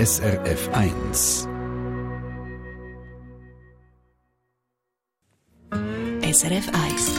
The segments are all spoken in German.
SRF 1. SRF 1.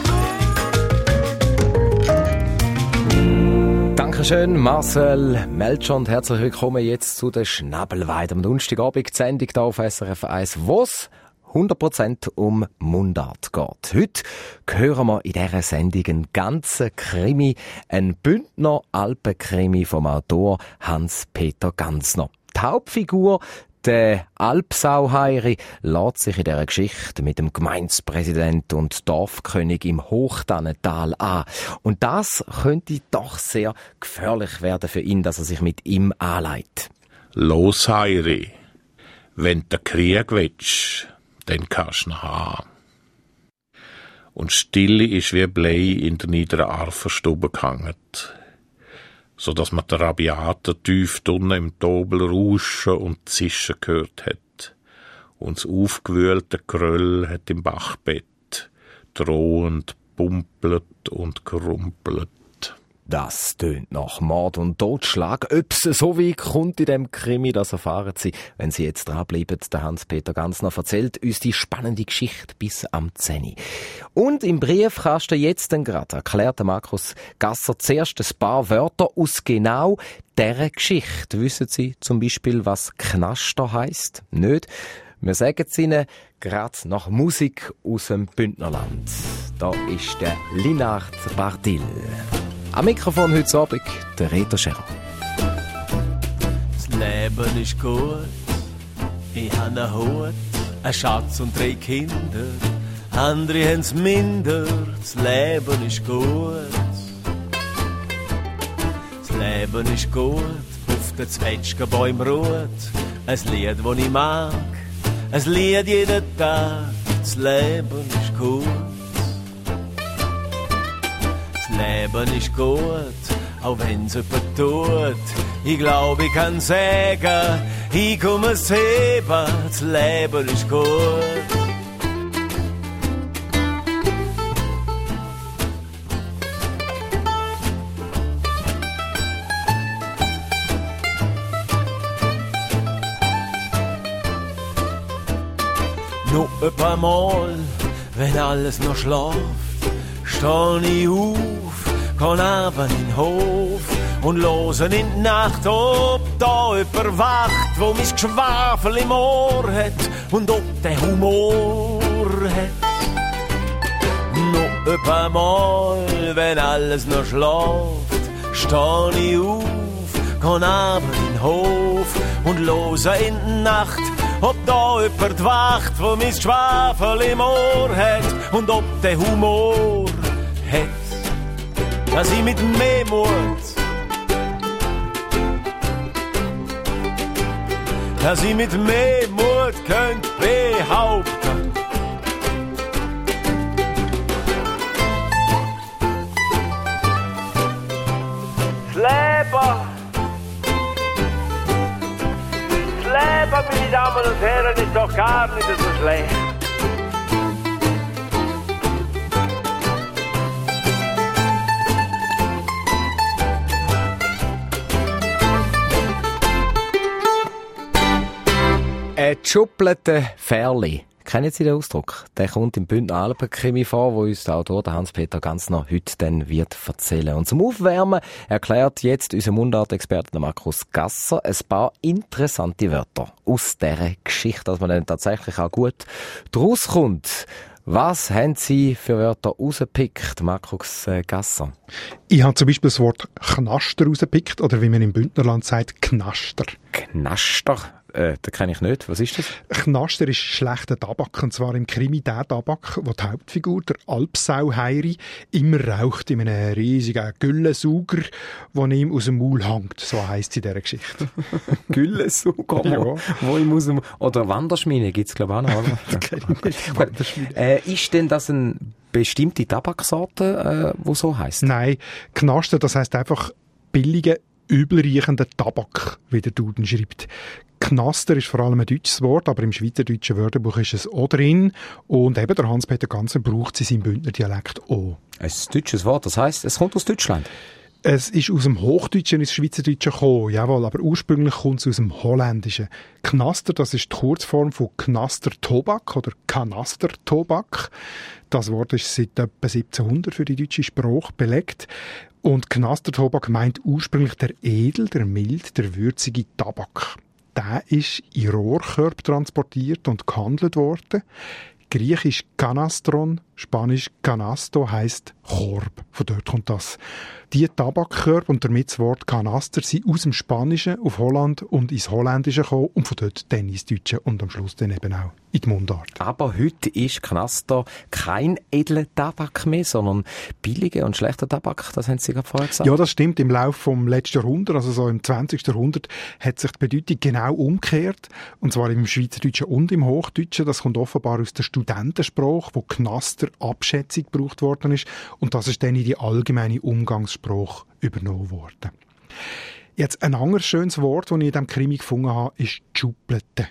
Dankeschön, Marcel Melcher, und herzlich willkommen jetzt zu der Schnabelweide am Donnerstagabend, die Sendung hier auf SRF 1, wo es 100% um Mundart geht. Heute hören wir in dieser Sendung einen ganzen Krimi, einen Bündner Alpenkrimi vom Autor Hans-Peter Gansner. Die Hauptfigur, der Alpsauheiri, lässt sich in dieser Geschichte mit dem Gemeindepräsident und Dorfkönig im Hochtannental an. Und das könnte doch sehr gefährlich werden für ihn, dass er sich mit ihm anlegt. Los, Heiri, wenn du Krieg willst, dann kannst du ihn haben. Und Stille ist wie Blei in der niederen Arferstube gehangen, so dass man den Rabiaten tief drinnen im Tobel rauschen und zischen gehört hat. Und das aufgewühlte Geröll hat im Bachbett drohend pumpelt und gerumpelt. Das tönt nach Mord und Totschlag. Ob es so weit kommt in dem Krimi, das erfahren Sie, wenn Sie jetzt dranbleiben. Der Hans-Peter Gansner erzählt uns die spannende Geschichte bis am 10. Und im Briefkasten jetzt gerade erklärt Markus Gasser zuerst ein paar Wörter aus genau dieser Geschichte. Wissen Sie zum Beispiel, was Knaster heisst? Nicht? Wir sagen es Ihnen gerade nach Musik aus dem Bündnerland. Da ist der Linard Bardil. Am Mikrofon heute Abend der Reto Scherer. Das Leben ist gut, ich habe einen Hut, einen Schatz und 3 Kinder. Andere haben's minder, das Leben ist gut. Das Leben ist gut, auf den Zwetschgenbäumen ruht. Ein Lied, das ich mag, ein Lied jeden Tag. Das Leben ist gut. Das Leben ist gut, auch wenn's jemand tut. Ich glaube, ich kann sagen, ich komme es heben. Das Leben ist gut. Noch ein paar Mal, wenn alles noch schläft, steh ich auf, geh runter in den Hof und höre in die Nacht, ob da jemand wacht, wo mein Geschwafel im Ohr hat und ob der Humor hat. Noch ein paar Mal, wenn alles noch schläft, steh ich auf, geh runter in den Hof und höre in die Nacht, ob da jemand wacht, wo mein Geschwafel im Ohr hat und ob der Humor hat. Dass ich mit mehr Mut, dass ich mit mehr Mut könnt behaupten. Das Leben, meine Damen und Herren, ist doch gar nicht so schlecht. Ein geschuppelte Ferli. Kennen Sie den Ausdruck? Der kommt im Bündner Alpenkrimi vor, wo uns der Autor Hans-Peter Gansner heute dann wird erzählen. Und zum Aufwärmen erklärt jetzt unser Mundartexperte Markus Gasser ein paar interessante Wörter aus dieser Geschichte, dass man dann tatsächlich auch gut draus kommt. Was haben Sie für Wörter rausgepickt, Markus Gasser? Ich habe zum Beispiel das Wort Knaster rausgepickt, oder wie man im Bündnerland sagt, Knaster. Knaster? Das kenne ich nicht. Was ist das? Knaster ist schlechter Tabak, und zwar im Krimi der Tabak, wo die Hauptfigur, der Alpsauheiri, immer raucht in einem riesigen Güllensauger, der ihm aus dem Maul hängt. So heisst es in dieser Geschichte. Güllensauger? Ja. Wo ihm aus dem... Oder Wanderschmiede gibt es, glaube ich, auch noch. Das kenne ich nicht. Wanderschmiede. Ist denn das eine bestimmte Tabaksorte, die so heisst? Nein, Knaster, das heisst einfach billige, übelriechender Tabak, wie der Duden schreibt. Knaster ist vor allem ein deutsches Wort, aber im schweizerdeutschen Wörterbuch ist es auch drin. Und eben der Hans-Peter Gansner braucht es in seinem Bündner Dialekt auch. Ein deutsches Wort, das heisst, es kommt aus Deutschland? Es ist aus dem Hochdeutschen ins Schweizerdeutsche gekommen, jawohl, aber ursprünglich kommt es aus dem Holländischen. Knaster, das ist die Kurzform von Knastertobak oder Kanastertobak. Das Wort ist seit etwa 1700 für die deutsche Sprache belegt. Und Knastertobak meint ursprünglich der edel, der mild, der würzige Tabak. Der ist in Rohrkörper transportiert und gehandelt worden. Griechisch Kanastron, Spanisch Canasto heisst Korb. Von dort kommt das. Die Tabakkörbe und damit das Wort Kanaster sind aus dem Spanischen auf Holland und ins Holländische gekommen und von dort dann ins Deutsche und am Schluss dann eben auch in die Mundart. Aber heute ist Knaster kein edler Tabak mehr, sondern billiger und schlechter Tabak, das haben Sie gerade vorher gesagt. Ja, das stimmt. Im Laufe des letzten Jahrhunderts, also so im 20. Jahrhundert, hat sich die Bedeutung genau umgekehrt. Und zwar im Schweizerdeutschen und im Hochdeutschen. Das kommt offenbar aus der Studentensprache, wo Knaster Abschätzung gebraucht worden ist. Und das ist dann in die allgemeine Umgangssprache übernommen worden. Jetzt ein anderes schönes Wort, das ich in diesem Krimi gefunden habe, ist Tschuplete.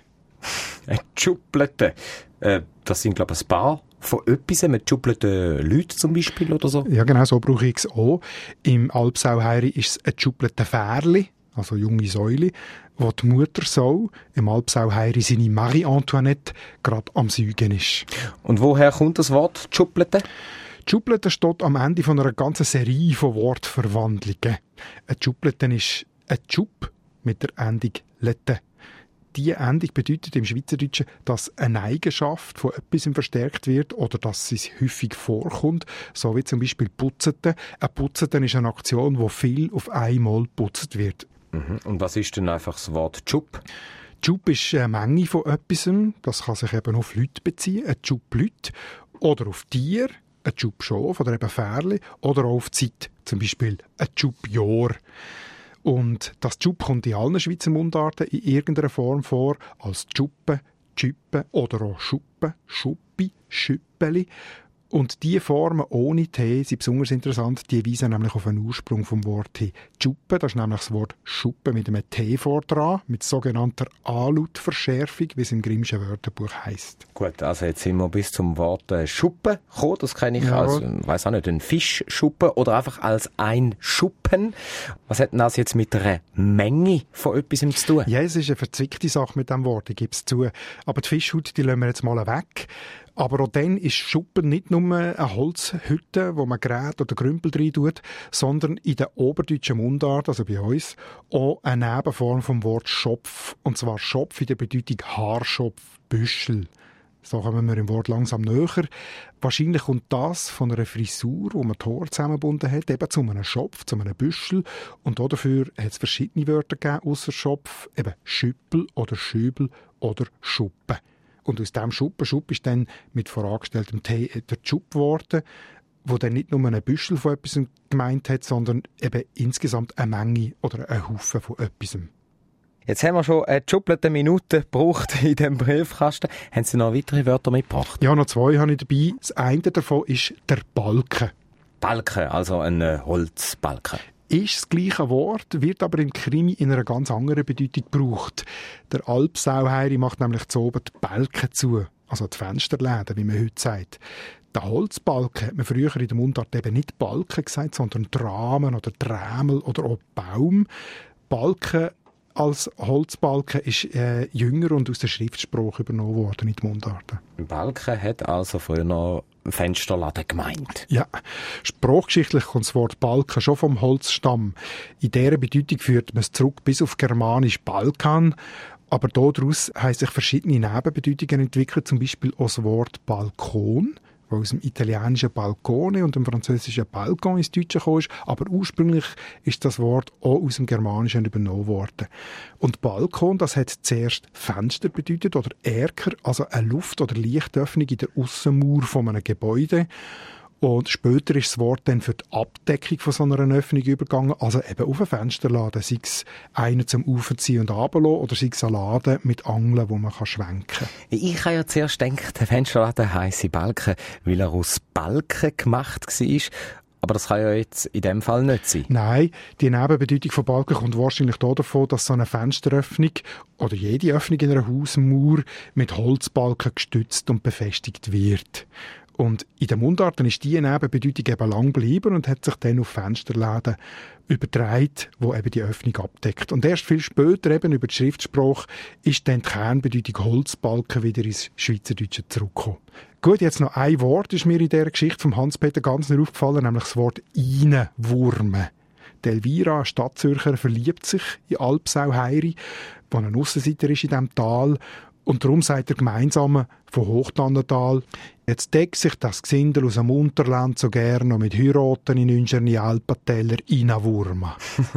Tschuplete. Das sind, glaube ich, ein paar von etwas, mit tschupleten Leuten zum Beispiel oder so. Ja, genau, so brauche ich es auch. Im Alpsauheiri ist es ein tschuplete Fährli, also junge Säule, wo die Muttersau im Alpsauheiri seine Marie-Antoinette gerade am Säugen ist. Und woher kommt das Wort Tschuplete? Tschuplete steht am Ende von einer ganzen Serie von Wortverwandlungen. Ein Tschuplete ist ein Tschub mit der Endung «lete». Diese Endung bedeutet im Schweizerdeutschen, dass eine Eigenschaft von etwas verstärkt wird oder dass es häufig vorkommt, so wie zum Beispiel Putzete. Ein Putzete ist eine Aktion, wo viel auf einmal geputzt wird. Und was ist denn einfach das Wort Tschub? Tschub ist eine Menge von etwas. Das kann sich eben auf Leute beziehen, ein Tschub Leute, oder auf Tiere, ein Tschub Schof oder eben Fährli, oder auch auf Zeit, zum Beispiel ein Tschub Jahr. Und das Tschub kommt in allen Schweizer Mundarten in irgendeiner Form vor, als Tschuppe, Tschüppe oder auch Schuppe, Schuppi, Schüppeli. Und diese Formen ohne T sind besonders interessant, die weisen nämlich auf den Ursprung vom Wort hin. Tschuppe, das ist nämlich das Wort Schuppe mit einem T vor dran, mit sogenannter A-Lautverschärfung, wie es im Grimmschen Wörterbuch heisst. Gut, also jetzt sind wir bis zum Wort Schuppe gekommen, das kenne ich Ja, als, weiss auch nicht, ein Fischschuppe oder einfach als ein Schuppen. Was hat denn das jetzt mit einer Menge von etwas zu tun? Ja, es ist eine verzwickte Sache mit diesem Wort, ich gebe es zu. Aber die Fischhaut, die lassen wir jetzt mal weg. Aber auch dann ist Schuppen nicht nur eine Holzhütte, wo man Gerät oder Grümpel rein tut, sondern in der oberdeutschen Mundart, also bei uns, auch eine Nebenform vom Wort Schopf. Und zwar Schopf in der Bedeutung Haarschopf, Büschel. So kommen wir im Wort langsam näher. Wahrscheinlich kommt das von einer Frisur, wo man die Haare zusammengebunden hat, eben zu einem Schopf, zu einem Büschel. Und dafür hat es verschiedene Wörter gegeben, ausser Schopf, eben Schüppel oder Schübel oder Schuppe. Und aus diesem Schupp ist dann mit vorangestelltem T der Tschub geworden, wo dann nicht nur einen Büschel von etwas gemeint hat, sondern eben insgesamt eine Menge oder einen Haufen von etwas. Jetzt haben wir schon eine schuppelte Minute gebraucht in diesem Briefkasten. Haben Sie noch weitere Wörter mitgebracht? Ja, noch zwei habe ich dabei. Das eine davon ist der Balken. Balken, also ein Holzbalken. Ist das gleiche Wort, wird aber im Krimi in einer ganz anderen Bedeutung gebraucht. Der Alpsauheiri macht nämlich zu oben die Balken zu, also die Fensterläden, wie man heute sagt. Der Holzbalken hat man früher in der Mundart eben nicht Balken gesagt, sondern Dramen oder Drämel oder auch Baum. Balken als Holzbalken ist jünger und aus der Schriftsprache übernommen worden in die Mundarten. Balken hat also früher noch Fensterladen gemeint. Ja, sprachgeschichtlich kommt das Wort Balken schon vom Holzstamm. In dieser Bedeutung führt man es zurück bis auf germanisch Balkan, aber daraus haben sich verschiedene Nebenbedeutungen entwickelt, zum Beispiel auch das Wort Balkon, das aus dem italienischen Balcone und dem französischen Balkon ins Deutsche gekommen ist, aber ursprünglich ist das Wort auch aus dem Germanischen übernommen worden. Und Balkon, das hat zuerst Fenster bedeutet oder Erker, also eine Luft- oder Lichtöffnung in der Aussenmauer von einem Gebäude. Und später ist das Wort dann für die Abdeckung von so einer Öffnung übergegangen, also eben auf ein Fensterladen, sei es einen zum Aufziehen und runterlassen oder sei es ein Laden mit Angeln, wo man schwenken kann. Ich habe ja zuerst gedacht, der Fensterladen heisse Balken, weil er aus Balken gemacht war. Aber das kann ja jetzt in dem Fall nicht sein. Nein, die Nebenbedeutung von Balken kommt wahrscheinlich davon, dass so eine Fensteröffnung oder jede Öffnung in einer Hausmauer mit Holzbalken gestützt und befestigt wird. Und in den Mundarten ist diese Nebenbedeutung eben lang geblieben und hat sich dann auf Fensterläden übertragen, wo eben die Öffnung abdeckt. Und erst viel später, eben über die Schriftsprache, ist dann die Kernbedeutung Holzbalken wieder ins Schweizerdeutsche zurückgekommen. Gut, jetzt noch ein Wort ist mir in dieser Geschichte von Hans-Peter Gansner aufgefallen, nämlich das Wort «Reinwurmen». Die Elvira, eine Stadtzürcher, verliebt sich in Albsau Heiri, die ein Aussenseiter ist in diesem Tal. Und darum sagt der Gemeinsame von Hochtannental, jetzt deckt sich das Gesindel aus dem Unterland so gern noch mit Heiraten in unseren Alpentäler reinwurmen.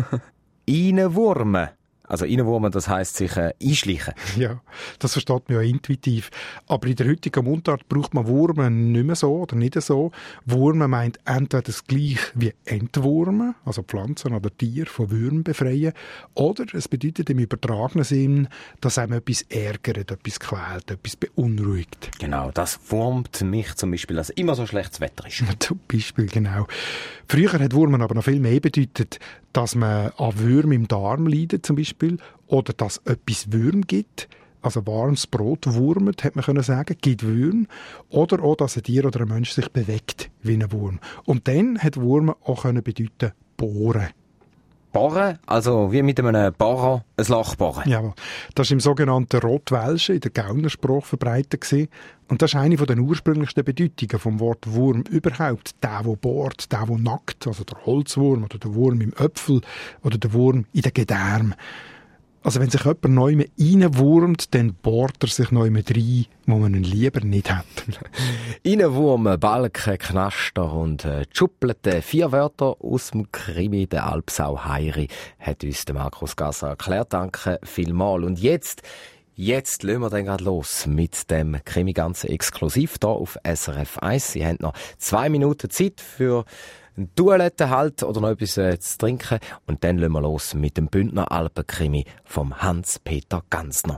Reinwurmen? Also reinwurmen, das heisst sich einschleichen. Ja, das versteht man ja intuitiv. Aber in der heutigen Mundart braucht man Wurmen nicht mehr so oder nicht so. Wurmen meint entweder das Gleiche wie Entwurmen, also Pflanzen oder Tiere von Würmern befreien, oder es bedeutet im übertragenen Sinn, dass einem etwas ärgert, etwas quält, etwas beunruhigt. Genau, das wurmt mich zum Beispiel, dass immer so schlechtes Wetter ist. Zum Beispiel, genau. Früher hat Wurmen aber noch viel mehr bedeutet, dass man an Würm im Darm leidet zum Beispiel, oder dass etwas Würm gibt, also warmes Brot wurmt, hätte man können sagen, gibt Würm, oder auch, dass ein Tier oder ein Mensch sich bewegt wie ein Wurm. Und dann hat Wurm auch können bedeuten bohren. Bohren? Also wie mit einem Bohrer ein Loch bohren? Ja, das war im sogenannten Rotwelschen, in der Gaunersprache verbreitet gewesen. Und das ist eine der ursprünglichsten Bedeutungen vom Wort Wurm überhaupt. Der bohrt, der nackt, also der Holzwurm oder der Wurm im Äpfel oder der Wurm in den Gedärm. Also wenn sich jemand neu reinwurmt, dann bohrt er sich neu rein, wo man ihn lieber nicht hat. Reinwurmen, Balken, Knaster und Schuppelte. 4 Wörter aus dem Krimi «Der Albsau Heiri» hat uns der Markus Gasser erklärt. Danke vielmals. Und jetzt lassen wir dann gerade los mit dem Krimi ganz exklusiv hier auf SRF 1. Sie haben noch 2 Minuten Zeit für eine Toilette halt oder noch etwas zu trinken. Und dann lassen wir los mit dem Bündner Alpenkrimi vom Hans-Peter Gansner.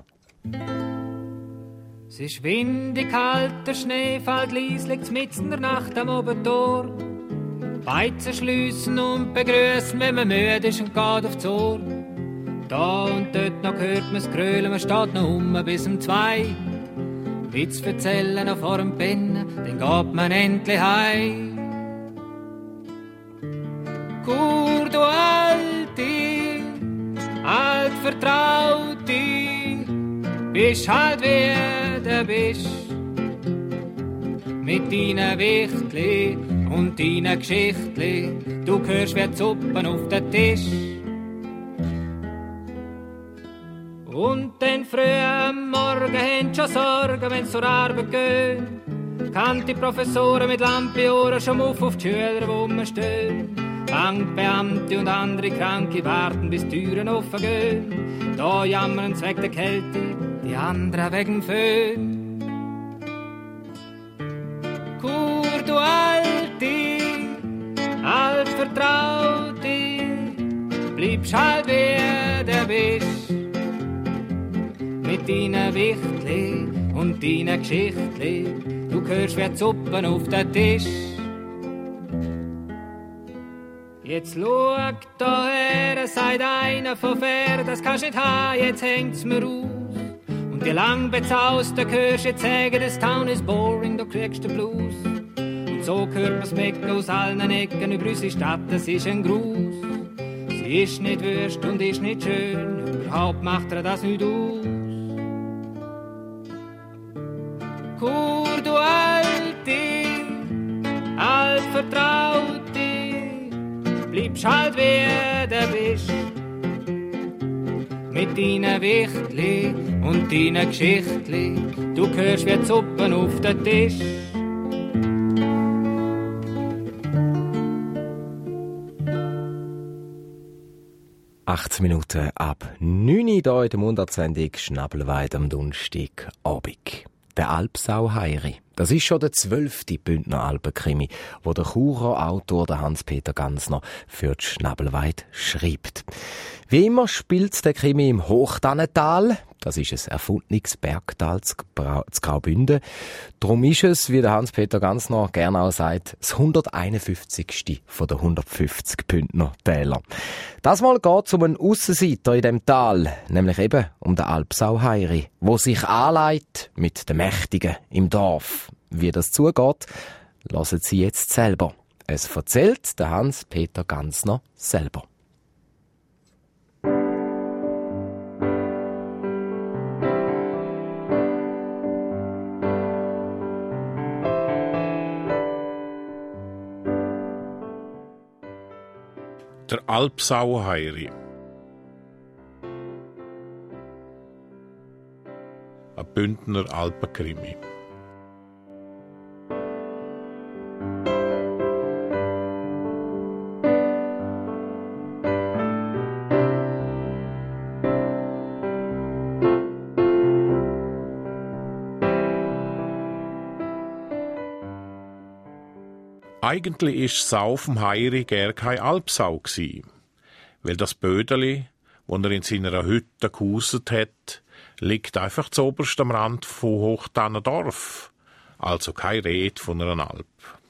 Es ist windig, kalt, der Schnee fällt leislich mitten in der Nacht am Obertor. Beizen schliessen und begrüßen, wenn man müde ist und geht aufs Ohr. Da und dort noch hört man's Grölen, man steht noch bis um 2. Witz erzählen noch vor dem Pennen, dann geht man endlich heim. Kur, du Alte, Altvertraute, bist halt wie du bist. Mit deinen Wichtli und deinen Geschichtli, du hörst wie die Suppen auf den Tisch. Und dann früh am Morgen haben schon Sorgen, wenn's zur Arbeit gehen. Kann die Professoren mit Lampiohren schon auf die Schüler, wo rumstehen. Bankbeamte und andere Kranke warten, bis die Türen offen gehen. Da jammern's wegen der Kälte, die anderen wegen dem Föhn. Kur, du Alte, Altvertraute, bleibst halt wie du bist. Mit deinen Wichtli und deinen Geschichtli, du hörst wie die Suppen auf den Tisch. Jetzt schau daher, sagt einer von Fair, das kannst nicht haben, jetzt hängt's mir aus. Und die lang bezausten hörst jetzt sagen, das Town is boring, du kriegst den Blues. Und so hört man's Mecken aus allen Ecken über unsere Stadt, das ist ein Gruß. Sie ist nicht wüst und ist nicht schön, überhaupt macht er das nicht aus. Kur, du Alte, Altvertraute, bleibst halt wie du bist. Mit deinen Wichtli und deinen Geschichtli, du hörst wie die Suppen auf den Tisch. ...18 Minuten ab 9 Uhr hier in der Mundartsendung Schnabelweid am Donnerstagabend. Der Albsau Heiri. Das ist schon der 12. Bündner Alpenkrimi, wo der Churer Autor der Hans-Peter Gansner für die Schnabelweid schreibt. Wie immer spielt der Krimi im Hochtannental. Das ist ein erfundenes Bergtal zu Graubünden. Darum ist es, wie der Hans-Peter Gansner gerne auch sagt, das 151. von den 150 Bündner Täler. Das Mal geht es um einen Aussenseiter in dem Tal, nämlich eben um den Albsau Heiri, wo sich anlegt mit den Mächtigen im Dorf. Wie das zugeht, hören Sie jetzt selber. Es erzählt der Hans-Peter Gansner selber. Der Alpsauheiri. Ein Bündner Alpenkrimi. Eigentlich ist Saufen Heiri gar keine Alpsau gsi, weil das Bödeli, wo er in seiner Hütte gehuset hat, liegt einfach zuoberst am Rand von Hochtannendorf, also keine Rede von einer Alp.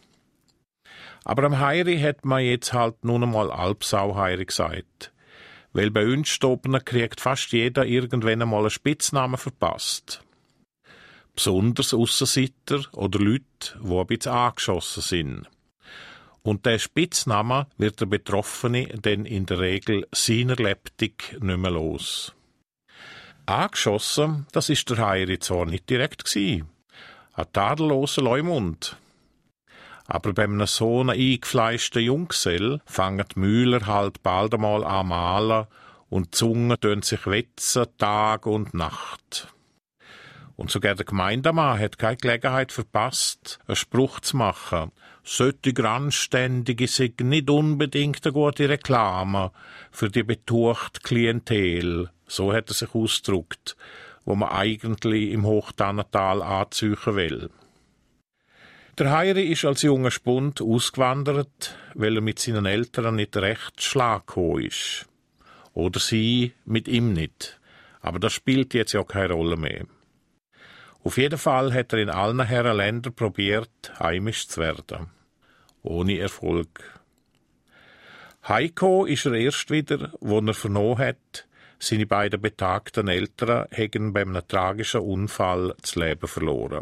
Aber am Heiri hat man jetzt halt nun einmal Alpsau-Heiri gesagt, weil bei uns Stobner kriegt fast jeder irgendwann einmal einen Spitznamen verpasst. Besonders Aussenseiter oder Leute, die ein bisschen angeschossen sind. Und der Spitzname wird der Betroffene dann in der Regel seiner Lebtig nicht mehr los. Angeschossen, das ist der Heiri zwar nicht direkt gsi, ein tadelloser Leumund. Aber bei einem so eingefleischten Junggesell fangen die Mühler halt bald einmal an malen und die Zungen tun sich wetzen Tag und Nacht. Und sogar der Gemeindemann hat keine Gelegenheit verpasst, einen Spruch zu machen. Solche Anständige sind nicht unbedingt eine gute Reklame für die betuchte Klientel, so hat er sich ausgedrückt, wo man eigentlich im Hochtannental anziehen will. Der Heiri ist als junger Spund ausgewandert, weil er mit seinen Eltern nicht recht Schlag gekommen ist. Oder sie mit ihm nicht. Aber das spielt jetzt ja keine Rolle mehr. Auf jeden Fall hat er in allen Herrenländern probiert, heimisch zu werden. Ohne Erfolg. Heiko ist er erst wieder, wo er vernommen hat, seine beiden betagten Eltern hätten bei einem tragischen Unfall das Leben verloren.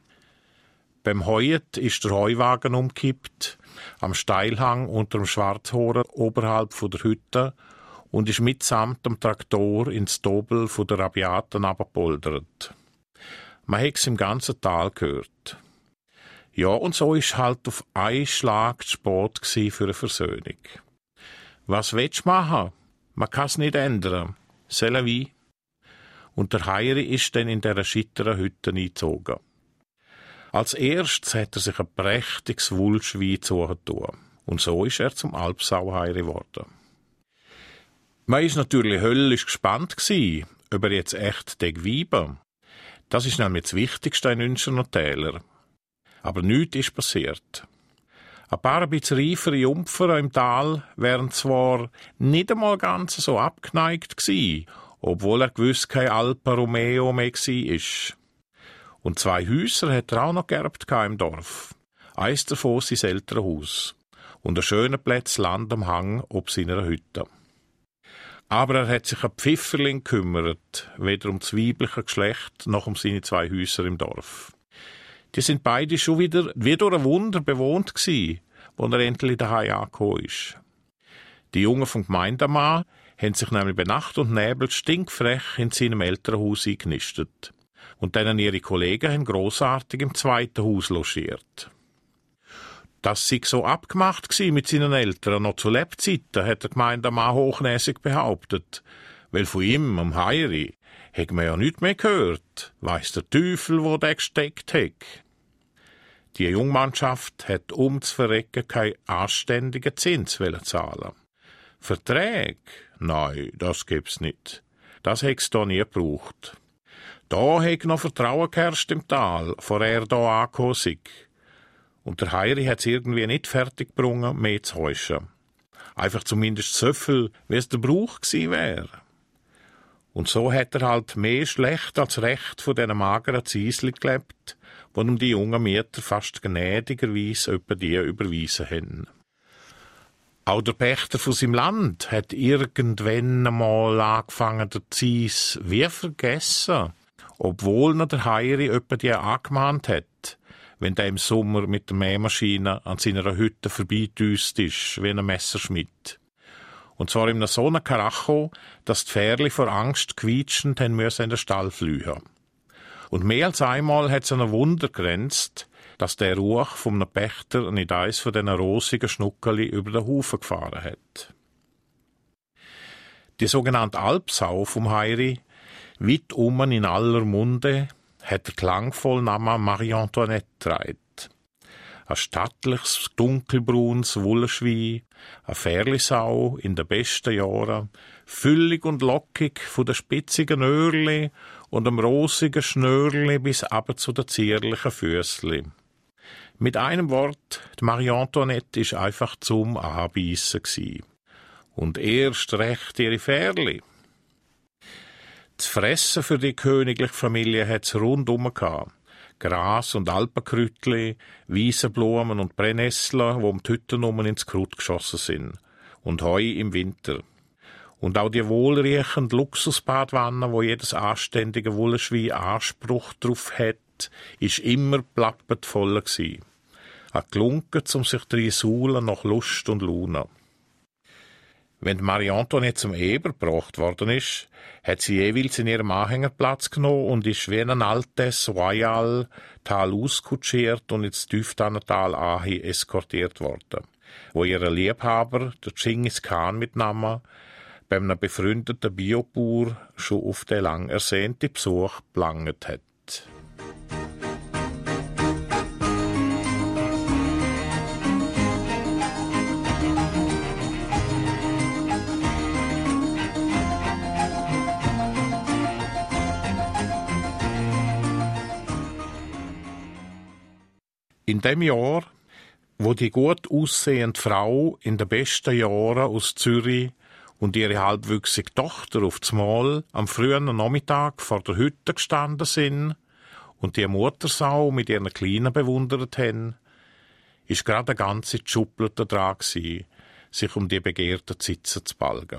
Beim Heuen ist der Heuwagen umgekippt, am Steilhang unter dem Schwarzhoren oberhalb von der Hütte und ist mitsamt dem Traktor ins Dobel von der Rabiaten abgepoldert. Man hat es im ganzen Tal gehört. Ja, und so ist halt auf einen Schlag zu spät für eine Versöhnung. Was willst du machen? Man kann es nicht ändern. C'est la vie. Und der Heiri ist dann in dieser schitteren Hütte eingezogen. Als erstes hat er sich ein prächtiges Wulschwein zugetan. Und so ist er zum Alpsau-Heiri geworden. Man war natürlich höllisch gespannt, ob er jetzt echt weiben. Das ist nämlich das Wichtigste in unseren Tälern. Aber nichts ist passiert. Ein paar ein bisschen reifere Jumpfer im Tal wären zwar nicht einmal ganz so abgeneigt gewesen, obwohl er gewiss kein Alfa Romeo mehr war. Und 2 Häuser hat er auch noch geerbt im Dorf. Eins davon sein Elternhaus. Und ein schöner Platz Land am Hang ob seiner Hütte. Aber er hat sich an Pfifferling gekümmert, weder um das weibliche Geschlecht noch um seine 2 Häuser im Dorf. Die sind beide schon wieder wie durch ein Wunder bewohnt gsi, wo er endlich daheim angekommen ist. Die Jungen vom Gemeindemann haben sich nämlich bei Nacht und Nebel stinkfrech in seinem Elternhaus eingenistet. Und dann ihre Kollegen haben grossartig im 2. Haus logiert. Das sei so abgemacht gsi mit seinen Eltern noch zu Lebzeiten, hat der Gemeindemann hochnäsig behauptet. Weil von ihm, am Heiri, hat man ja nichts mehr gehört. Weiss der Teufel, wo der gesteckt hat. Die Jungmannschaft hat zu verrecken keinen anständigen Zins zahlen. Verträge? Nein, das gibt's nicht. Das hätt's da nie gebraucht. Da hätt noch Vertrauen geherrscht im Tal, vor er da angekommen sei. Und der Heiri hat's irgendwie nicht fertig gebrungen, mehr zu heuschen. Einfach zumindest so viel, wie es der Brauch gewesen wäre. Und so hat er halt mehr schlecht als recht von diesen mageren Ziesli gelebt, wo ihm die jungen Mieter fast gnädigerweise öppe die überwiesen haben. Auch der Pächter von seinem Land hat irgendwann einmal angefangen, der Zies wie vergessen, obwohl noch der Heiri öppe die angemahnt hat, wenn der im Sommer mit der Mähmaschine an seiner Hütte vorbeidüst ist, wie ein Messerschmidt. Und zwar in so einem Karacho, dass die Pferde vor Angst quietschend in den Stall fliehen. Und mehr als einmal hat es ein Wunder grenzt, dass der Ruch von einem Pächter nicht eins von diesen rosigen Schnuckeli über den Haufen gefahren hat. Die sogenannte Alpsau vom Heiri, weit in aller Munde, hat der klangvolle Name Marie Antoinette getragen. Ein stattliches, dunkelbraunes Wollschwein, eine Fährlisau in den besten Jahren, füllig und lockig von den spitzigen Öhrli und dem rosigen Schnörli bis aber zu den zierlichen Füßli. Mit einem Wort, die Marie Antoinette ist einfach zum Anbeissen gsi. Und erst recht ihre Fährli. Das Fressen für die königliche Familie hat's rundum gehabt. Gras und Alpenkräutli, Wiesenblumen und Brennnessel, wo um die Hütten ins Kraut geschossen sind. Und Heu im Winter. Und auch die wohlriechende Luxusbadwanne, wo jedes anständige Wollschwein Anspruch drauf hat, ist immer plappet voll gsi. Ein Glunken, um sich drin suhlen nach Lust und Laune. Wenn Marie Antoinette zum Eber gebracht worden ist, hat sie jeweils in ihrem Anhänger Platz genommen und ist wie ein altes Royal Tal auskutschiert und ins Tieftanental Ahi eskortiert worden, wo ihre Liebhaber, der Genghis Khan mit Namen, bei einem befreundeten Biobauer schon auf den lang ersehnten Besuch gelangt hat. In dem Jahr, wo die gut aussehende Frau in den besten Jahren aus Zürich und ihre halbwüchsige Tochter auf das Mal am frühen Nachmittag vor der Hütte gestanden sind und die Muttersau mit ihren Kleinen bewundert haben, ist gerade eine ganze Schublade dran gewesen, sich um die begehrten Sitzen zu balgen.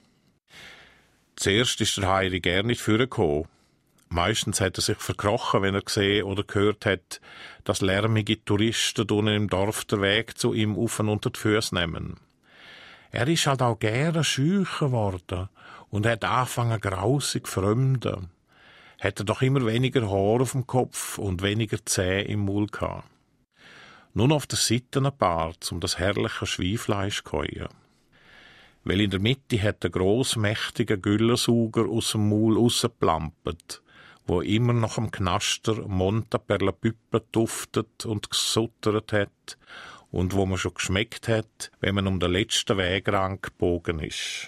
Zuerst ist der Heiri gern nicht vorgekommen. Meistens hat er sich verkrochen, wenn er gesehen oder gehört hat, dass lärmige Touristen unten im Dorf den Weg zu ihm auf und unter die Füße nehmen. Er ist halt auch gerne schücher geworden und hat angefangen grausig fremden. Hat er doch immer weniger Haar auf dem Kopf und weniger Zähne im Maul gehabt. Nun auf der Seite ein paar, um das herrliche Schweinfleisch zu käuen. Weil in der Mitte hat der grossmächtige Güllensauger aus dem Maul rausgeplampert, wo immer noch am Knaster Monta per la Püppe duftet und gesuttert hat und wo man schon geschmeckt hat, wenn man um den letzten Wegrang gebogen ist.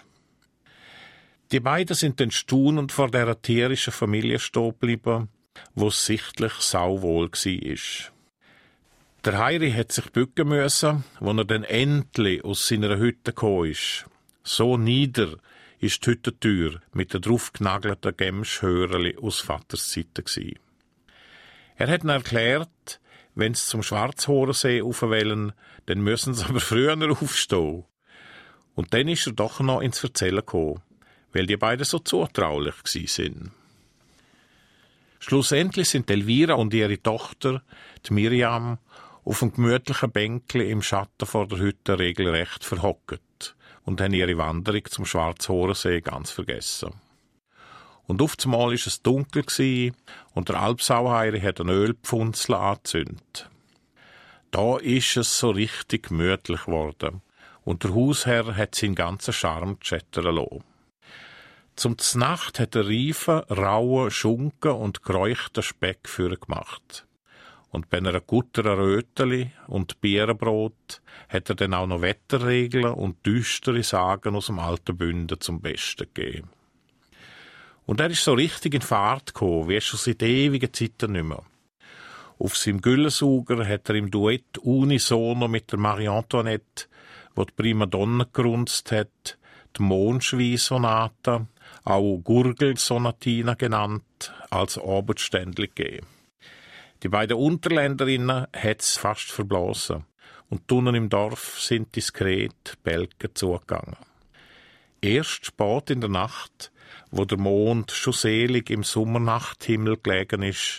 Die beiden sind dann staunend vor dieser tierischen Familie stehen geblieben, wo es sichtlich sauwohl war. Der Heiri hat sich bücken müssen, wo er dann endlich aus seiner Hütte gekommen ist. So nieder ist die Hüttentür mit den draufgenagelten Gemschhöreli aus Vaters Seite gsi. Er hat ihnen erklärt, wenn sie zum Schwarzhorensee wollen, dann müssen sie aber früher aufstehen. Und dann ist er doch noch ins Erzählen gekommen, weil die beiden so zutraulich gsi sind. Schlussendlich sind Elvira und ihre Tochter, die Miriam, auf einem gemütlichen Bänkli im Schatten vor der Hütte regelrecht verhockt und haben ihre Wanderung zum Schwarzhorensee ganz vergessen. Und auf einmal war es dunkel und der Alpsauheiri hat ein Ölpfunzel angezündet. Da ist es so richtig gemütlich geworden und der Hausherr hat seinen ganzen Charme schettern lassen. Zum Znacht hat er reifen, rauen Schunken und geräuchten Speck für gemacht. Und bei einer gutteren Röteli und Bierenbrot hat er dann auch noch Wetterregeln und düstere Sagen aus dem alten Bünden zum Besten gegeben. Und er ist so richtig in Fahrt gekommen, wie schon seit ewigen Zeiten nicht mehr. Auf seinem Güllensauger hat er im Duett unisono mit der Marie Antoinette, wo die Primadonna gerunzt hat, die Mondschwein-Sonate, auch Gurgelsonatina genannt, als Abendständli gegeben. Die beiden Unterländerinnen hat's fast verblasen und unten im Dorf sind diskret Belgen zugegangen. Erst spät in der Nacht, wo der Mond schon selig im Sommernachthimmel gelegen ist,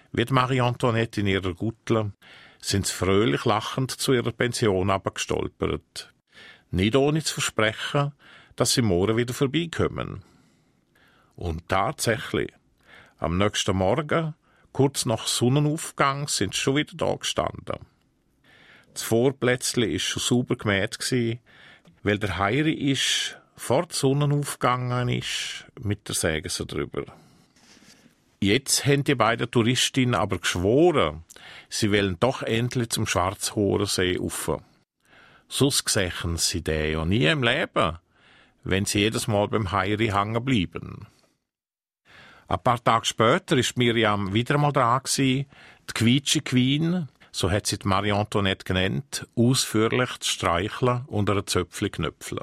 Wie Marie Antoinette in ihrer Guttle sind sie fröhlich lachend zu ihrer Pension abgestolpert. Nicht ohne zu versprechen, dass sie morgen wieder vorbeikommen. Und tatsächlich, am nächsten Morgen, kurz nach Sonnenaufgang, sind sie schon wieder da gestanden. Das Vorplätzli war schon sauber gemäht, weil der Heiri ist, vor der Sonnenaufgang ist, mit der Säge so drüber. Jetzt haben die beiden Touristinnen aber geschworen, sie wollen doch endlich zum Schwarzhorensee rauf. Sonst sehen sie den ja nie im Leben, wenn sie jedes Mal beim Heiri hängen bleiben. Ein paar Tage später war Miriam wieder mal dran, die Quietsche Queen, so hat sie die Marie Antoinette genannt, ausführlich zu streicheln und ihr Zöpfchen knöpfeln.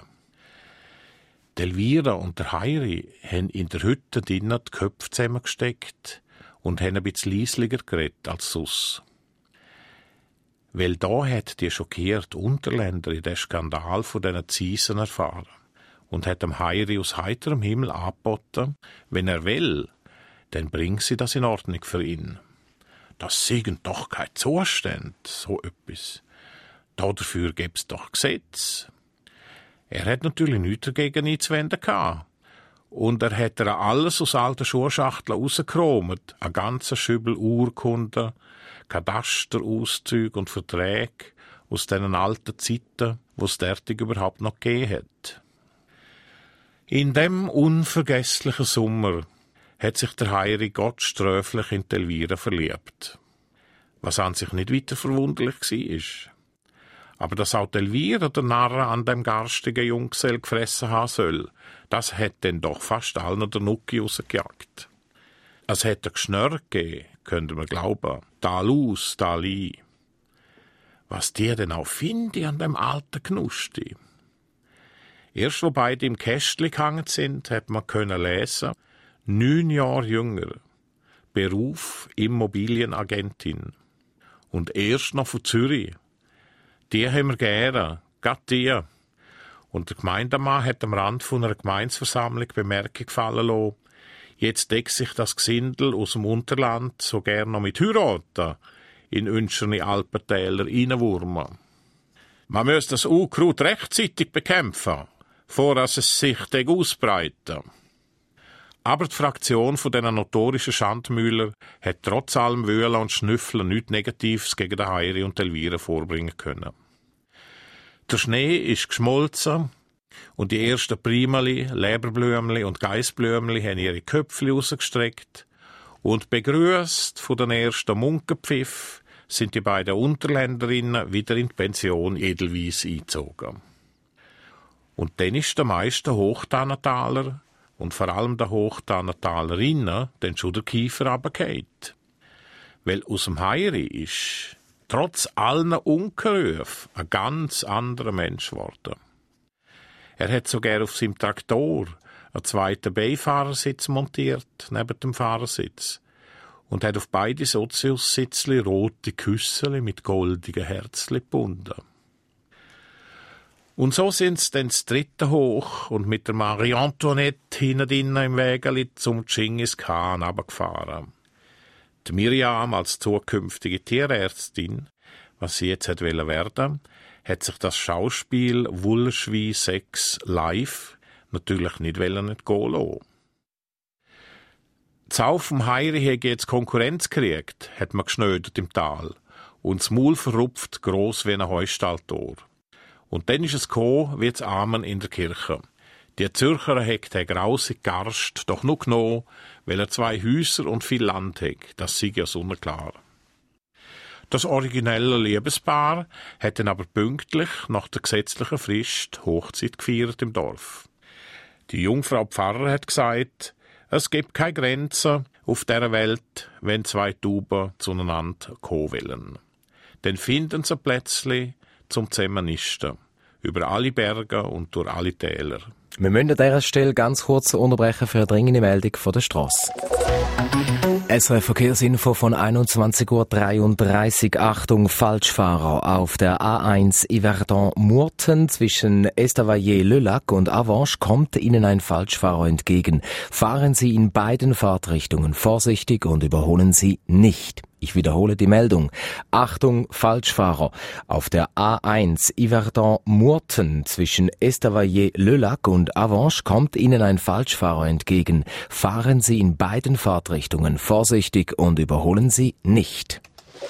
Elvira und der Heiri haben in der Hütte drinnen die Köpfe zusammengesteckt und haben ein bisschen leislicher geredet als sonst. Weil da hat die schockierte Unterländerin den Skandal von diesen Ziesen erfahren und hat dem Heiri aus heiterem Himmel angeboten, wenn er will, dann bringt sie das in Ordnung für ihn. Das seien doch kein Zustand, so etwas. Dafür gäb's doch Gesetz. Er hat natürlich nichts dagegen einzuwenden gehabt. Und er hat alles aus alten Schuhschachteln rausgekramt, einen ganzen Schübel Urkunden, Kadasterauszüge und Verträge aus diesen alten Zeiten, wo es derartig überhaupt noch gegeben hat. In dem unvergesslichen Sommer hat sich der Heiri gottsträflich in Elvira verliebt. Was an sich nicht weiter verwunderlich war. Aber dass auch Elvira der Narre an dem garstigen Junggesell gefressen haben soll, das hat denn doch fast allen der Nucki rausgejagt. Es hätte Geschnörr gegeben, könnte man glauben, da los, da li. Was die denn auch finde an dem alten Knusti. Erst wo beide im Kästli gehangen sind, hat man können lesen, 9 Jahre jünger, Beruf Immobilienagentin. Und erst noch von Zürich. Die haben wir gerne, gerade die. Und der Gemeindemann hat am Rand von einer Gemeinsversammlung Bemerkung gefallen lassen, jetzt deckt sich das Gesindel aus dem Unterland so gern noch mit Heiraten in unscherne Alpentäler reinwurmen. Man müsste das Unkraut rechtzeitig bekämpfen, bevor es sich ausbreitet. Aber die Fraktion von diesen notorischen Schandmühler hat trotz allem Wühlen und Schnüffeln nichts Negatives gegen den Heiri und Elvira vorbringen können. Der Schnee ist geschmolzen und die ersten Primeli, Leberblümli und Geissblümli haben ihre Köpfchen rausgestreckt und begrüßt von den ersten Munkenpfiff sind die beiden Unterländerinnen wieder in die Pension Edelweiss eingezogen. Und dann ist der meiste Hochtannentaler und vor allem der Hochtannentalerinnen dann schon der Kiefer runtergefallen. Weil aus dem Heiri ist, trotz allen Unkenrufen, ein ganz anderer Mensch geworden. Er hat sogar auf seinem Traktor einen zweiten Beifahrersitz montiert, neben dem Fahrersitz, und hat auf beide Soziussitzli rote Küsseli mit goldigen Herzli gebunden. Und so sind sie dann das dritte hoch und mit der Marie Antoinette hinten im Wägeli zum Genghis Khan runtergefahren. Die Miriam als zukünftige Tierärztin, was sie jetzt werden wollte, hat sich das Schauspiel Wullerschwein 6 live natürlich nicht entgehen lassen. Zau vom Heiri hat jetzt Konkurrenz gekriegt, hat man geschnödert im Tal, und das Maul verrupft gross wie ein Heustalltor. Und dann ist es gekommen, wie das Amen in der Kirche. Die Zürcher hat den grausigen Garst doch nur genommen, weil er 2 Häuser und viel Land hat. Das sei ja sonnenklar. Das originelle Liebespaar hat dann aber pünktlich nach der gesetzlichen Frist Hochzeit gefeiert im Dorf. Die Jungfrau Pfarrer hat gesagt, es gibt keine Grenzen auf dieser Welt, wenn 2 Tauben zueinander kommen wollen. Dann finden sie plötzlich zum Zusammennisten, über alle Berge und durch alle Täler. Wir müssen an dieser Stelle ganz kurz unterbrechen für eine dringende Meldung von der Strasse. SRF Verkehrsinfo von 21:33 Uhr. Achtung, Falschfahrer auf der A1 Yverdon-Murten zwischen Estavayer-le-Lac und Avanches kommt Ihnen ein Falschfahrer entgegen. Fahren Sie in beiden Fahrtrichtungen vorsichtig und überholen Sie nicht. Ich wiederhole die Meldung. Achtung, Falschfahrer. Auf der A1 Yverdon-Murten zwischen Estavayer-le-Lac und Avanches kommt Ihnen ein Falschfahrer entgegen. Fahren Sie in beiden Fahrtrichtungen vorsichtig und überholen Sie nicht.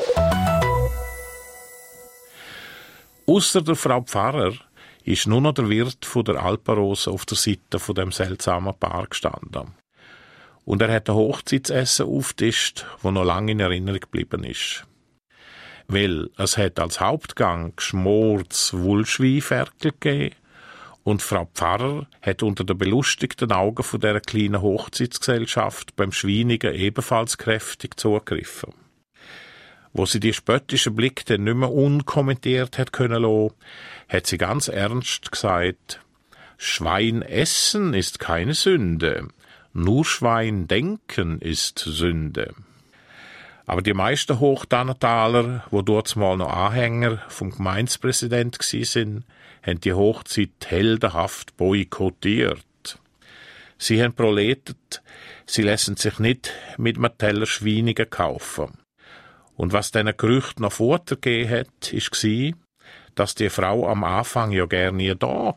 Ausser der Frau Pfarrer ist nur noch der Wirt von der Alpenrose auf der Seite von dem seltsamen Paar gestanden. Und er hat ein Hochzeitsessen aufgetischt, das noch lange in Erinnerung geblieben ist. Weil es hat als Hauptgang geschmortes Wollschweinferkel gegeben und Frau Pfarrer hat unter den belustigten Augen von dieser kleinen Hochzeitsgesellschaft beim Schweinigen ebenfalls kräftig zugegriffen. Wo sie die spöttischen Blick dann nicht mehr unkommentiert hat können lassen, hat sie ganz ernst gesagt: Schwein essen ist keine Sünde. Nur Schwein denken ist Sünde. Aber die meisten Hochtanentaler, die dort mal noch Anhänger vom Gemeindepräsident waren, haben die Hochzeit heldenhaft boykottiert. Sie haben proletet, sie lassen sich nicht mit einem Teller Schweinigen kaufen. Und was diesen Gerüchten noch Futter gegeben hat, war, dass die Frau am Anfang ja gar nie da war.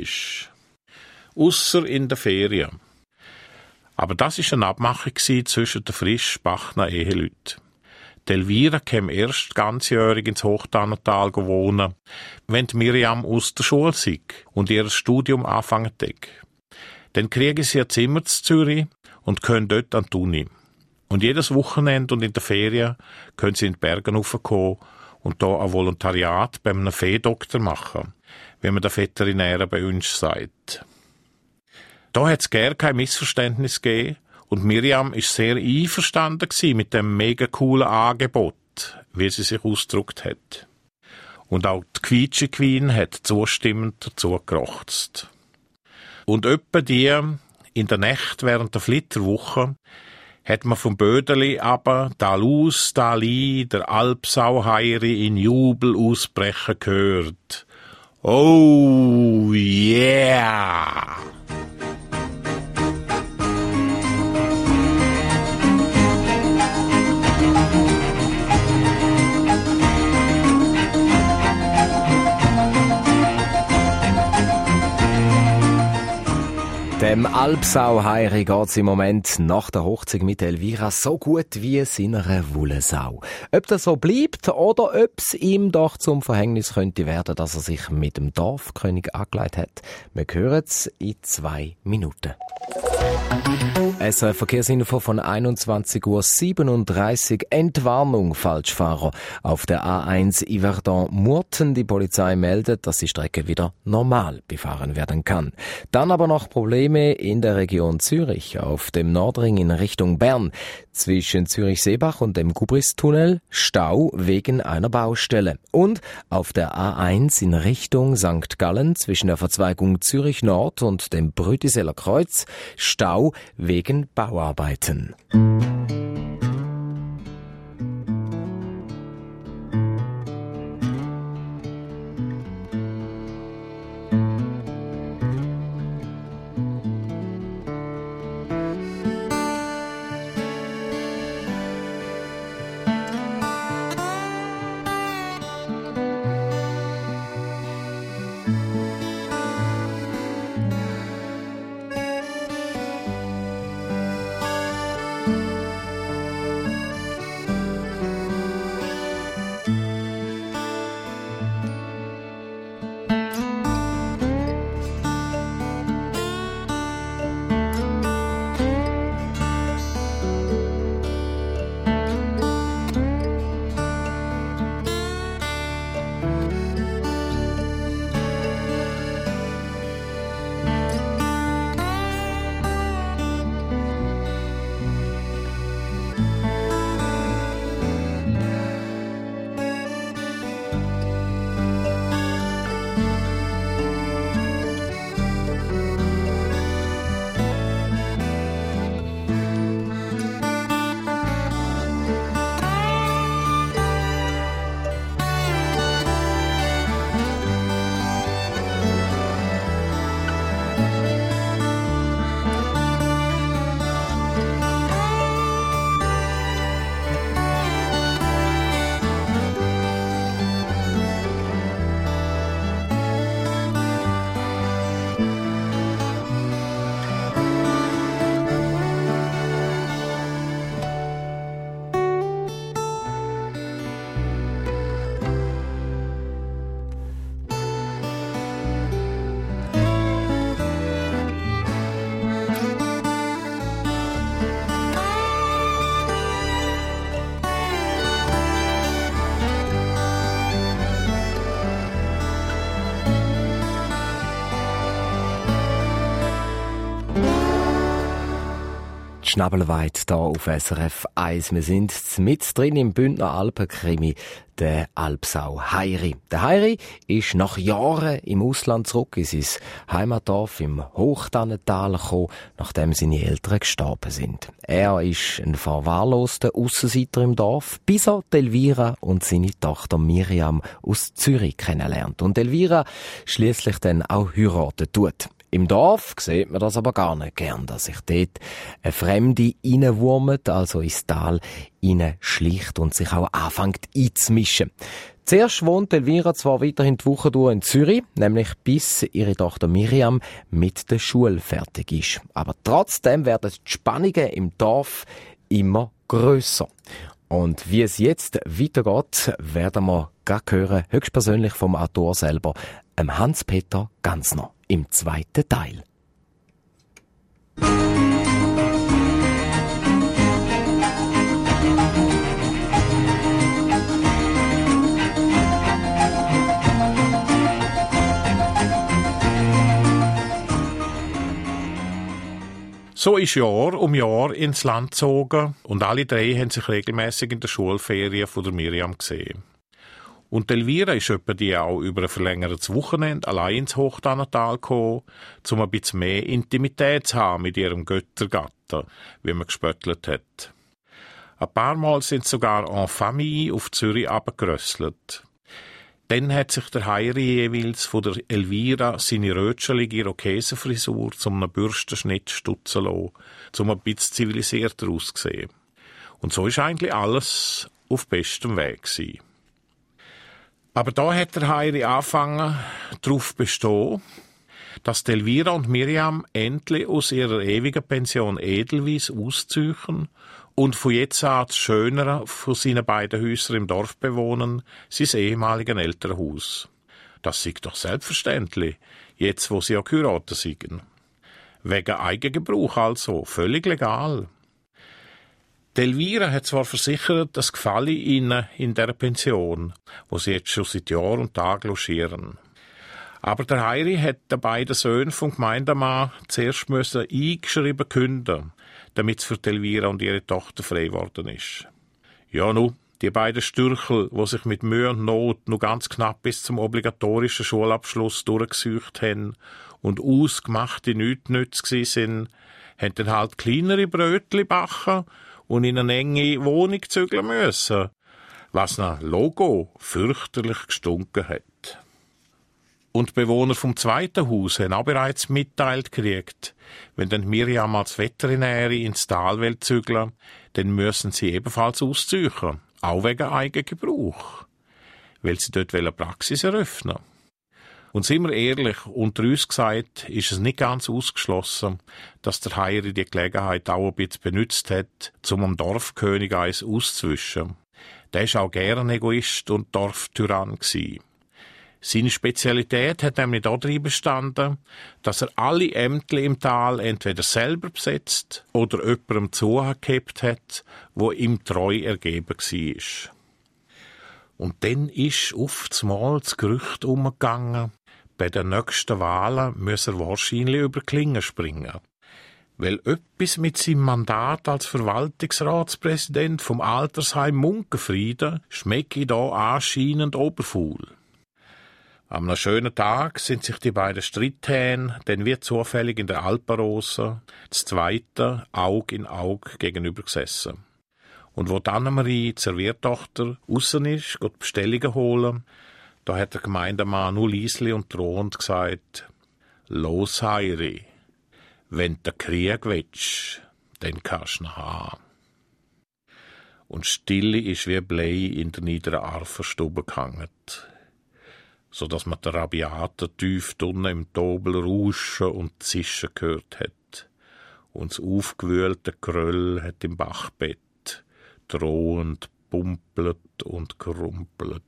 Ausser in der Ferien. Aber das war eine Abmachung zwischen den frisch gebackenen Eheleuten. Elvira kam erst ganzjährig ins Hochtanental wohnen, wenn Miriam aus der Schule sei und ihr Studium anfangen tag. Dann kriegen sie ein Zimmer in Zürich und können dort an die Uni. Und jedes Wochenende und in der Ferien können sie in die Berge raufkommen und da ein Volontariat bei einem Feendoktor machen, wie man der Veterinäre bei uns sagt. Da hat es gar kein Missverständnis gegeben und Miriam war sehr einverstanden mit dem mega coolen Angebot, wie sie sich ausgedrückt hat. Und auch die Quietsche Queen hat zustimmend dazu gerochzt. Und öppe die in der Nacht während der Flitterwoche hat man vom Bödeli aber da Lus, da Li, der Alpsauheiri in Jubel ausbrechen gehört. Oh yeah! Dem Alpsauheiri geht's im Moment nach der Hochzeit mit Elvira so gut wie seiner Wollensau. Ob das so bleibt oder ob es ihm doch zum Verhängnis könnte werden, dass er sich mit dem Dorfkönig angelegt hat, wir hören es in 2 Minuten. SRF Verkehrsinfo von 21:37 Uhr. Entwarnung Falschfahrer auf der A1 Yverdon-Murten. Die Polizei meldet, dass die Strecke wieder normal befahren werden kann. Dann aber noch Probleme in der Region Zürich auf dem Nordring in Richtung Bern. Zwischen Zürich-Seebach und dem Gubristunnel Stau wegen einer Baustelle. Und auf der A1 in Richtung St. Gallen zwischen der Verzweigung Zürich Nord und dem Brütiseller Kreuz Stau wegen Bauarbeiten. Schnabelweit hier auf SRF 1. Wir sind mit drin im Bündner Alpenkrimi, der Alpsau Heiri. Der Heiri ist nach Jahren im Ausland zurück in sein Heimatdorf im Hochtannental gekommen, nachdem seine Eltern gestorben sind. Er ist ein verwahrloster Aussenseiter im Dorf, bis er Elvira und seine Tochter Miriam aus Zürich kennenlernt. Und Elvira schliesslich dann auch heiraten tut. Im Dorf sieht man das aber gar nicht gern, dass sich dort eine Fremde reinwurmt, also ins Tal schlicht und sich auch anfängt einzumischen. Zuerst wohnt Elvira zwar weiterhin die Woche durch in Zürich, nämlich bis ihre Tochter Miriam mit der Schule fertig ist. Aber trotzdem werden die Spannungen im Dorf immer grösser. Und wie es jetzt weitergeht, werden wir gleich hören, höchstpersönlich vom Autor selber, Hans-Peter Gansner, im zweiten Teil. So ist Jahr um Jahr ins Land gezogen und alle drei haben sich regelmäßig in der Schulferien von der Miriam gesehen. Und Elvira ist etwa die auch über ein verlängertes Wochenende allein ins Hochtannental gekommen, um ein bisschen mehr Intimität zu haben mit ihrem Göttergatten, wie man gespöttelt hat. Ein paar Mal sind sie sogar en Famille auf Zürich runtergerösselt. Dann hat sich der Heiri jeweils von der Elvira seine rötschelige Irokesenfrisur zum einem Bürstenschnitt stutzen lassen, um ein bisschen zivilisierter auszusehen. Und so ist eigentlich alles auf bestem Weg gewesen. Aber da hat der Heiri angefangen, darauf bestehen, dass Elvira und Miriam endlich aus ihrer ewigen Pension Edelweiss ausziehen und von jetzt an das Schönere von seinen beiden Häusern im Dorf bewohnen, sein ehemaligen Elternhaus. Das ist doch selbstverständlich, jetzt wo sie auch geheiratet sind. Wegen Eigengebrauch also, völlig legal. Elvira hat zwar versichert, das gefalle ihnen in der Pension, wo sie jetzt schon seit Jahr und Tag logieren. Aber der Heiri hat den beiden Söhnen vom Gemeindemann zuerst eingeschrieben künden, damit es für Elvira und ihre Tochter frei geworden ist. Ja, nu, die beiden Stürchel, die sich mit Mühe und Not nur ganz knapp bis zum obligatorischen Schulabschluss durchgesucht haben und ausgemachte Nichtnütz sind, haben dann halt kleinere Brötli backen und in eine enge Wohnung zügeln müssen, was nach Logo fürchterlich gestunken hat. Und die Bewohner vom zweiten Haus haben auch bereits mitteilt gekriegt, wenn dann Miriam als Veterinärin ins Tal will zügeln, dann müssen sie ebenfalls ausziehen, auch wegen Eigengebrauch, weil sie dort eine Praxis eröffnen. Und sind wir ehrlich, unter uns gesagt, ist es nicht ganz ausgeschlossen, dass der Heiri die Gelegenheit auch ein bisschen benutzt hat, um am Dorfkönig eins auszuwischen. Der war auch gern Egoist und Dorftyrann gewesen. Seine Spezialität hat nämlich darin bestanden, dass er alle Ämter im Tal entweder selber besetzt oder jemandem zugehabt hat, wo ihm treu ergeben war. Und dann ist oftmals das Gerücht umgegangen, bei den nächsten Wahlen müsse er wahrscheinlich über die Klinge springen. Weil etwas mit seinem Mandat als Verwaltungsratspräsident vom Altersheim Munkenfrieden schmecke da anscheinend oberfaul. Am einem schönen Tag sind sich die beiden Stritthähne dann wie zufällig in der Alpenrose das zweite Aug in Aug gegenüber gesessen. Und wo Annemarie, die Serviertochter, aussen ist, geht Bestellungen holen, da hat der Gemeindemann nur leislich und drohend gesagt, «Los, Heiri, wenn du Krieg willst, dann kannst du ihn haben.» Und Stille ist wie Blei in der niederen Arferstube gehangen, so dass man den Rabiaten tief drinnen im Tobel rauschen und zischen gehört hat. Und das aufgewühlte Geröll hat im Bachbett drohend pumpelt und gerumpelt.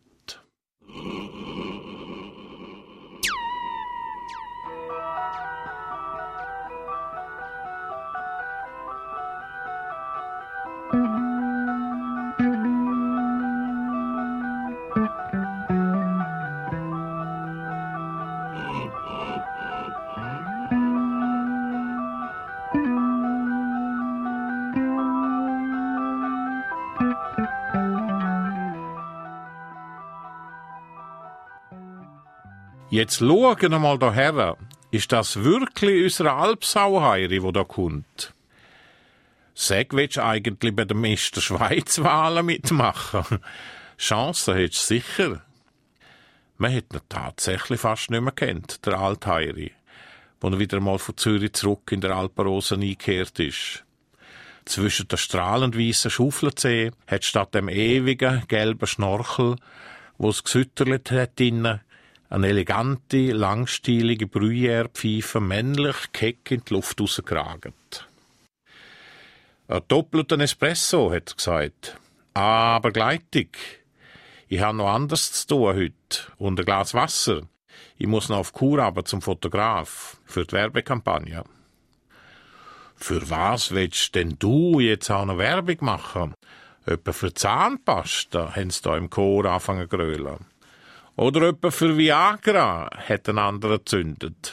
Jetzt schauen wir mal daher. Ist das wirklich unsere Alpsau-Heiri, die da kommt? Sag, willst du eigentlich bei der Meister Schweiz-Wahlen mitmachen? Chancen hättest du sicher. Man hat ihn tatsächlich fast nicht mehr kennt, der Altheiri, wo er wieder mal von Zürich zurück in der Alpenrose eingekehrt ist. Zwischen der strahlend weißen Schaufelzee hat statt dem ewigen gelben Schnorchel, wo es gesütterlet hat innen, eine elegante, langstielige Bruyère-Pfeife männlich keck in die Luft rausgeragt. Ein doppelten Espresso, hat er gesagt. Aber gleitig. Ich habe noch anderes zu tun heute. Und ein Glas Wasser. Ich muss noch auf Kur aber zum Fotograf. Für die Werbekampagne. Für was willst denn du jetzt auch noch Werbung machen? Etwa für Zahnpasta, haben sie da im Chor angefangen zu grölen. Oder etwa für Viagra, hat ein anderer gezündet.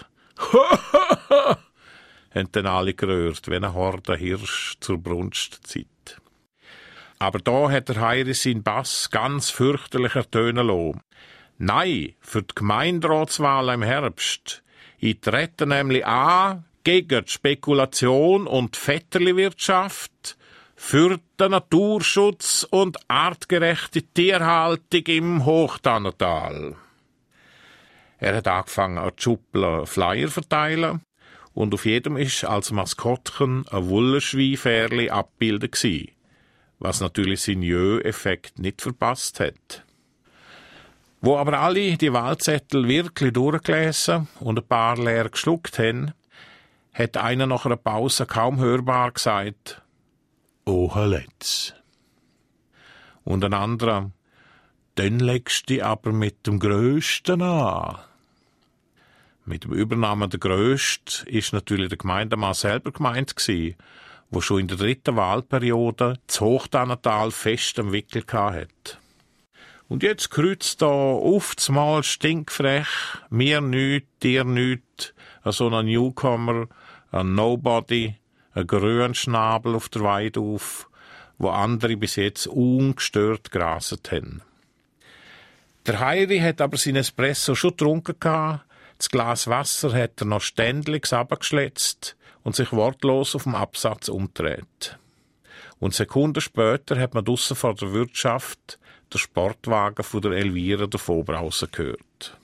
Haben dann alle gerührt, wie eine Horde Hirsch zur Brunstzeit. Aber da hat der Heiri seinen Bass ganz fürchterlich ertönen lassen. Nein, für die Gemeinderatswahl im Herbst. Ich trete nämlich an gegen die Spekulation und Vetterli-Wirtschaft, für den Naturschutz und artgerechte Tierhaltung im Hochtannertal. Er hat angefangen, an Schuppeln Flyer verteilen und auf jedem ist als Maskottchen ein Wollschweinfährli abgebildet gsi, was natürlich seinen Jö-Effekt nicht verpasst hat. Wo aber alle die Wahlzettel wirklich durchgelesen und ein paar leer geschluckt haben, hat einer nach einer Pause kaum hörbar gesagt: «Oh, let's.» Und ein anderer: «Dann legst du dich aber mit dem Grössten an.» Mit dem Übernamen der Grösste ist natürlich der Gemeindemann selber gemeint gsi, wo schon in der 3. Wahlperiode das Hochtannertal fest am Wickel hat. Und jetzt kreuzt da oftmals stinkfrech, mir nüt, dir nüt, so ein Newcomer, ein Nobody, ein Grünschnabel auf der Weide auf, wo andere bis jetzt ungestört graset haben. Der Heiri hat aber sein Espresso schon getrunken gehabt, das Glas Wasser hat er noch ständig abgeschletzt und sich wortlos auf dem Absatz umgedreht. Und Sekunden später hat man draussen vor der Wirtschaft der Sportwagen von der Elvira davonbrausen gehört.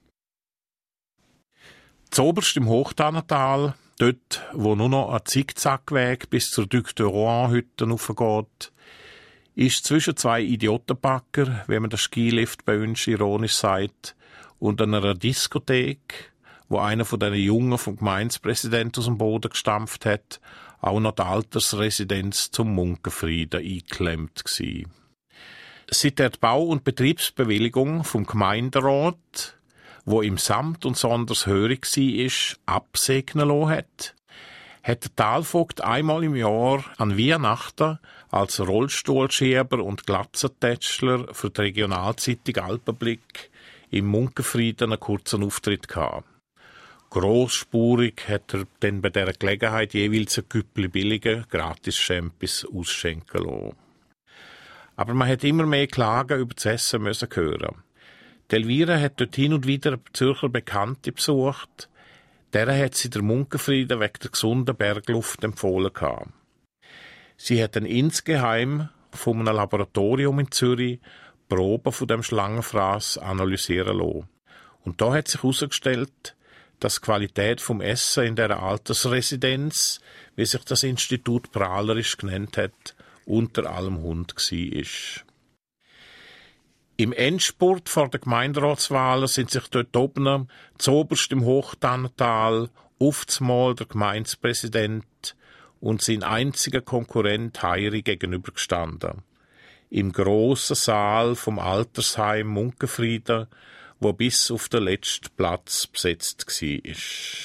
Zoberst im Hochtannertal, dort, wo nur noch ein Zickzackweg bis zur Duc de Rohan-Hütte raufgeht, ist zwischen zwei Idiotenpacker, wie man den Skilift bei uns ironisch sagt, und einer Diskothek, wo einer von diesen Jungen vom Gemeindepräsidenten aus dem Boden gestampft hat, auch noch die Altersresidenz zum Munkenfrieden eingeklemmt gsi. Seit er die Bau- und Betriebsbewilligung vom Gemeinderat, wo im Samt und Sonders hörig war, absegnen lassen hat, hat der Talvogt einmal im Jahr an Weihnachten als Rollstuhlschieber und Glatzentätschler für die Regionalzeitung Alpenblick im Munkenfrieden einen kurzen Auftritt gehabt. Grossspurig hat er dann bei dieser Gelegenheit jeweils ein Küppli billige Gratis-Champis ausschenken lassen. Aber man hat immer mehr Klagen über das Essen müssen hören. Die Elvira hat dort hin und wieder eine Zürcher Bekannte besucht. Der hat sie der Munkenfrieden wegen der gesunden Bergluft empfohlen gehabt. Sie hat dann insgeheim von einem Laboratorium in Zürich Proben von dem Schlangenfraß analysieren lassen. Und da hat sich herausgestellt, dass die Qualität vom Essen in dieser Altersresidenz, wie sich das Institut prahlerisch genannt hat, unter allem Hund war. Im Endspurt vor der Gemeinderatswahlen sind sich dort oben, zoberst im Hochtannertal, oftmals der Gemeindepräsident und sein einziger Konkurrent Heiri gegenübergestanden. Im grossen Saal vom Altersheim Munkenfrieden, wo bis auf den letzten Platz besetzt war.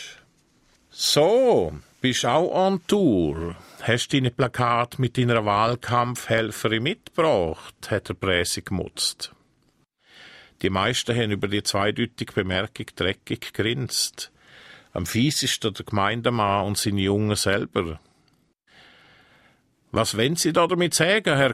«So, bist auch on Tour? Hast du deine Plakate mit deiner Wahlkampfhelferin mitgebracht?» hat der Präsi gemutzt. Die meisten haben über die zweideutige Bemerkung dreckig gegrinst. Am fiesesten der Gemeindemann und seine Jungen selber. «Was wollen Sie da damit sagen, Herr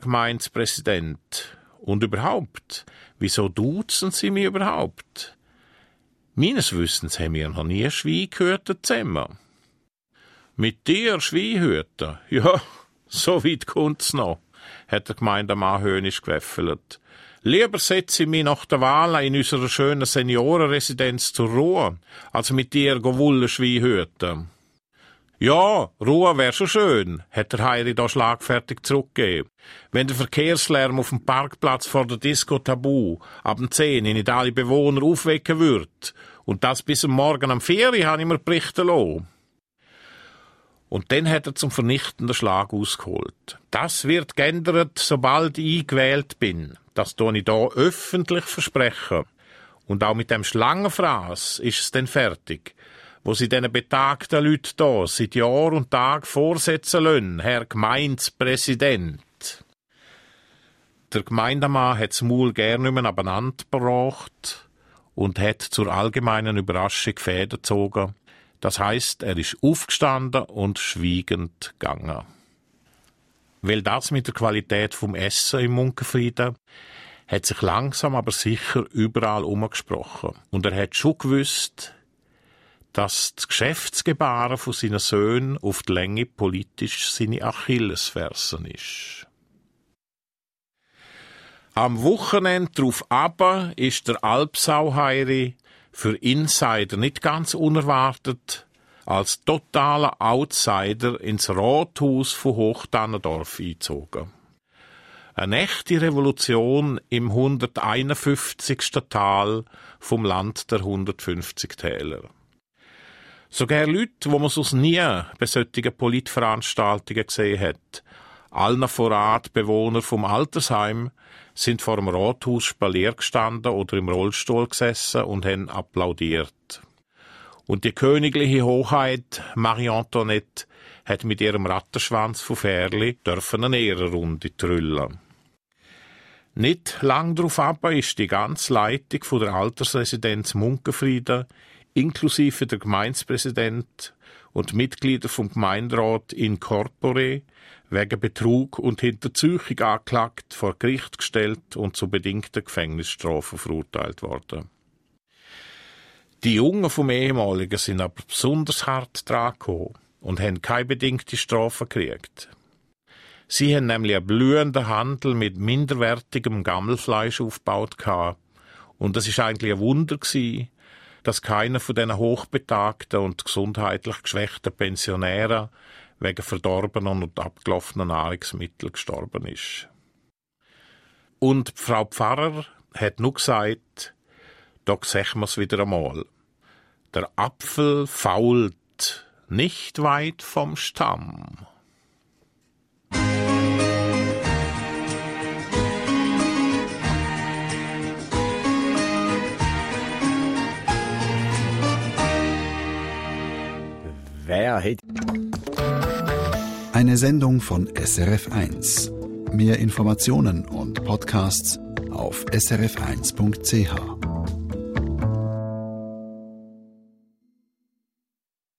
Gemeindepräsident? Und überhaupt, wieso duzen Sie mich überhaupt? Meines Wissens haben wir noch nie Schweinhüter zusammen. Mit dir Schweinhüter? Ja, so weit kommt's noch, hat der Gemeindemann höhnisch gewäffelt. Lieber setze ich mich nach der Wahl in unserer schönen Seniorenresidenz zur Ruhe, als mit dir Wolle Schweinhüter. Ja, Ruhe wär schon schön, hat der Heiri da schlagfertig zurückgegeben. Wenn der Verkehrslärm auf dem Parkplatz vor der Disco Tabu ab 10 nicht alle Bewohner aufwecken wird, und das bis am Morgen am 4 habe ich mir berichten lassen. Und dann hat er zum vernichtenden Schlag ausgeholt. Das wird geändert, sobald ich gewählt bin. Das tue ich da öffentlich versprechen. Und auch mit dem Schlangenfraß ist es dann fertig, wo sie diesen betagten Leuten da seit Jahr und Tag vorsetzen lassen, Herr Gemeindepräsident. Der Gemeindemann hat das Maul gern nicht mehr abeinander gebracht und hat zur allgemeinen Überraschung Fäden gezogen. Das heisst, er ist aufgestanden und schweigend gegangen. Weil das mit der Qualität vom Essen im Munkenfrieden hat sich langsam aber sicher überall umgesprochen. Und er hat schon gewusst, dass das Geschäftsgebaren von seinen Söhnen auf die Länge politisch seine Achillesfersen ist. Am Wochenende darauf aber ist der Alpsau-Heiri für Insider nicht ganz unerwartet als totaler Outsider ins Rathaus von Hochtannendorf eingezogen. Eine echte Revolution im 151. Tal vom Land der 150 Täler. Sogar Leute, die man sonst nie bei solchen Politveranstaltungen gesehen hat, allen voran die Bewohner vom Altersheim, sind vor dem Rathaus Spalier gestanden oder im Rollstuhl gesessen und haben applaudiert. Und die königliche Hoheit Marie Antoinette hat mit ihrem Rattenschwanz von Fährli eine Ehrenrunde trüllen. Nicht lang darauf ab ist die ganze Leitung von der Altersresidenz Munkenfrieden inklusive der Gemeindepräsident und Mitglieder vom Gemeinderat in corpore wegen Betrug und Hinterziehung angeklagt, vor Gericht gestellt und zu bedingten Gefängnisstrafen verurteilt worden. Die Jungen vom Ehemaligen sind aber besonders hart dran gekommen und haben keine bedingte Strafe gekriegt. Sie haben nämlich einen blühenden Handel mit minderwertigem Gammelfleisch aufgebaut gehabt. Und es ist eigentlich ein Wunder gewesen, dass keiner von diesen hochbetagten und gesundheitlich geschwächten Pensionären wegen verdorbenen und abgelaufenen Nahrungsmitteln gestorben ist. Und Frau Pfarrer hat nur gesagt, da sehen wir es wieder einmal. Der Apfel fault nicht weit vom Stamm. Wer hat... Eine Sendung von SRF1. Mehr Informationen und Podcasts auf srf1.ch.